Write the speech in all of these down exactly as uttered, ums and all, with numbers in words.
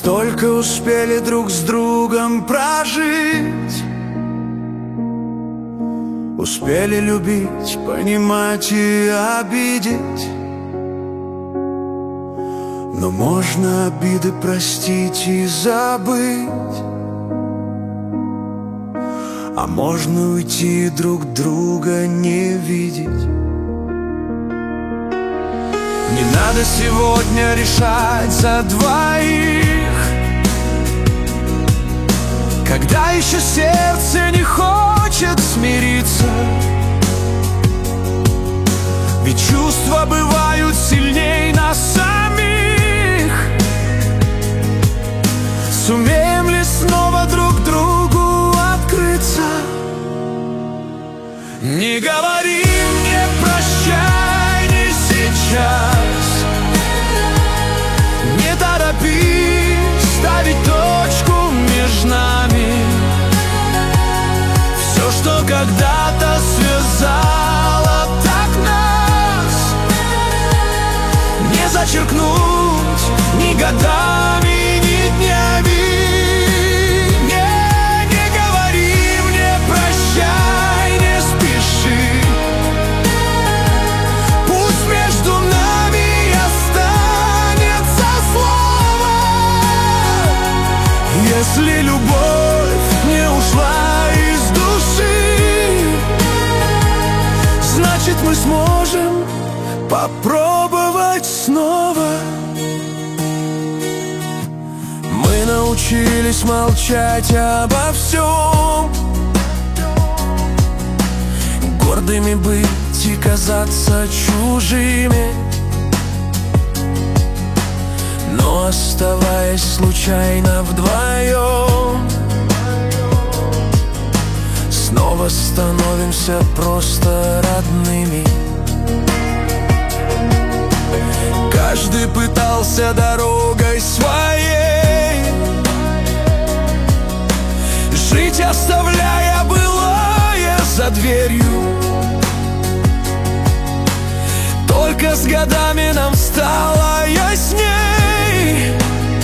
столько успели друг с другом прожить, успели любить, понимать и обидеть. Но можно обиды простить и забыть, а можно уйти и друг друга не видеть. Не надо сегодня решать за двоих, когда еще сердце не хочет смириться. Ведь чувства бывают сильней нас самих. Сумеем ли снова друг другу открыться? Не говори мне прощай, не сейчас. Не торопись ставить точку между нами. Все, что когда-то связало так нас, не зачеркнуть ни годами, ни днями. Не, не говори мне прощай, не спеши. Пусть между нами останется слово. Если любовь не ушла из души, значит мы сможем попробовать снова. Мы научились молчать обо всем, гордыми быть и казаться чужими. Но оставаясь случайно вдвоем, снова становимся просто родными. Каждый пытался дорогой своей жить, оставляя былое за дверью. Только с годами нам стало ясней,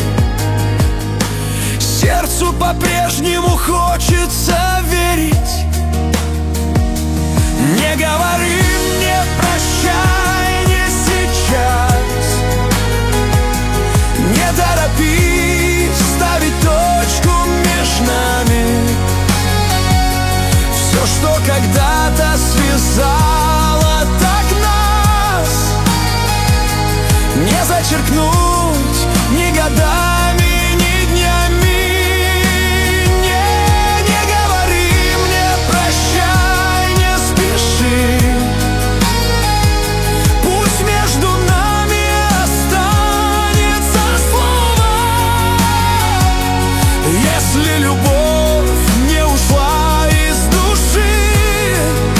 сердцу по-прежнему хочется верить. Не говори мне прощай, не сейчас. Не торопись ставить точку между нами. Все, что когда-то связало так нас, не зачеркнуть ни годами, ни днями. Не, не говори мне прощай, не спеши. Пусть между нами останется слово. Если любовь не ушла из души,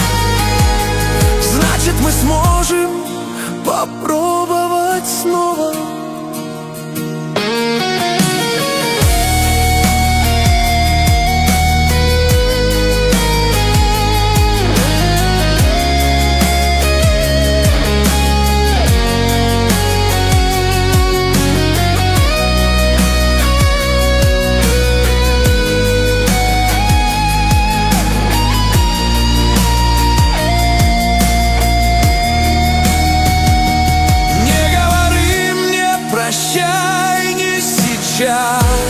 значит мы сможем попробовать снова. Прощай, не сейчас.